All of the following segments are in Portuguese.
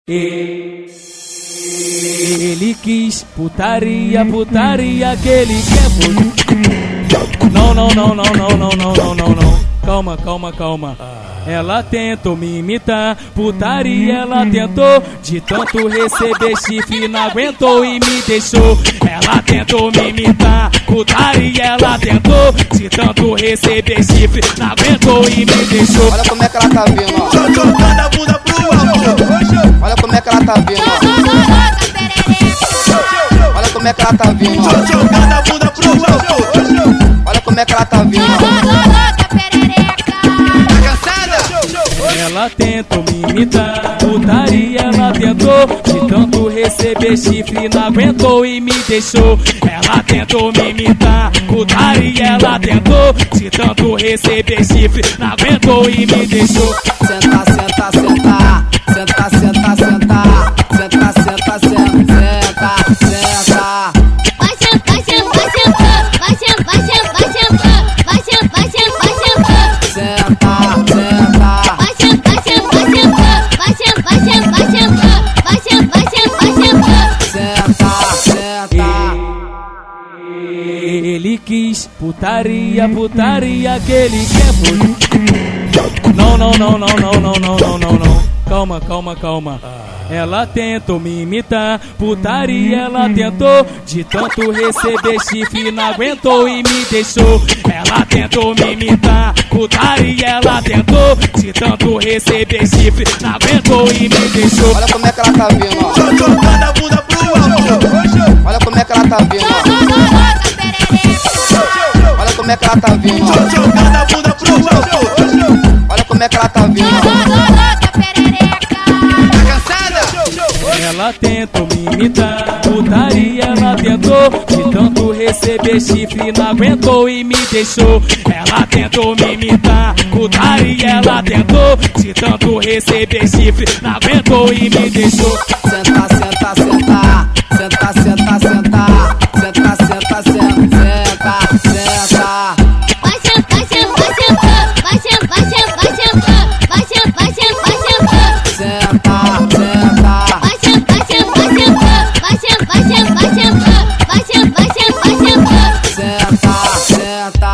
Ele quis putaria, putaria que ele quer. Não, não, não, não, não, não, não, não, não, não. Calma, calma, calma. Ela tentou me imitar, putaria ela tentou. De tanto receber chifre não aguentou e me deixou. Ela tentou me imitar, putaria ela tentou. De tanto receber chifre não aguentou e me deixou. Olha como é que ela tá vindo, ó. Jogando a bunda pro alto. Olha como é que ela tá vindo, ó. Olha como é que ela tá vindo, ó. Jogando a bunda pro alto. Olha como é que ela tá vindo, ó. Ela tentou me imitar, putaria ela tentou. De tanto receber chifre não aguentou e me deixou. Ela tentou me imitar, putaria ela tentou. De tanto receber chifre não aguentou e me deixou. Senta, senta, senta. Senta, senta, senta. Senta, senta, senta. Senta, senta. Vai sentar, sentar, sentar. Vai sentar, vai sentar, sentar. Vai sentar, vai sentar, sentar. Senta, senta. Vai sentar, sentar, sentar. Vai sentar, vai sentar, sentar. Vai sentar, vai sentar, sentar. Senta, senta. Ele quis putaria, putaria que ele quer. Não, não, não, não, não, não, não, não, não, não. Calma, calma, calma. Ela tentou me imitar, putaria ela tentou. De tanto receber chifre não aguentou e me deixou. Ela tentou me imitar, putaria ela tentou. De tanto receber chifre não aguentou e me deixou. Olha como é que ela tá vindo, ó. Jogando a bunda pro alto. Olha como é que ela tá vindo, ó. Olha como é que ela tá vindo, ó. Jogando a bunda pro alto. Olha como é que ela tá vindo, ó. Ela tentou me imitar, putaria ela tentou. De tanto receber chifre não aguentou e me deixou. Ela tentou me imitar, putaria ela tentou. De tanto receber chifre não aguentou e me deixou. Senta, senta, senta. Senta, senta, senta. Senta, senta, senta. Senta, senta. Vai sentar, sentar, sentar. Vai sentar, vai sentar, sentar. Vai sentar, vai sentar, sentar. Senta, senta. Vai sentar, sentar, sentar. Vai sentar, vai sentar, sentar. Vai sentar, vai sentar, sentar. Senta, senta.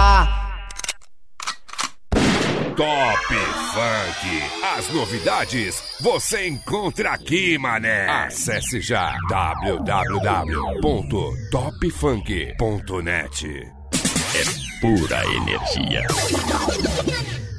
Top Funk. As novidades você encontra aqui, mané. Acesse já www.topfunk.net. É pura energia.